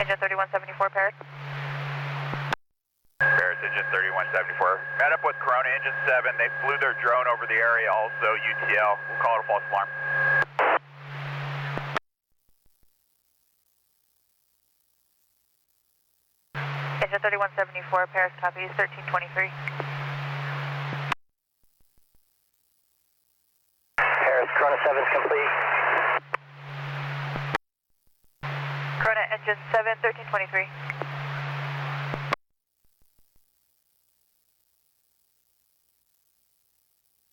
Engine 3174, Paris. Paris, Engine 3174. Met up with Corona Engine 7. They flew their drone over the area, also UTL. We'll call it a false alarm. Engine 3174, Paris, copies 1323. Paris, Corona 7's complete. Corona Engine 7, 1323.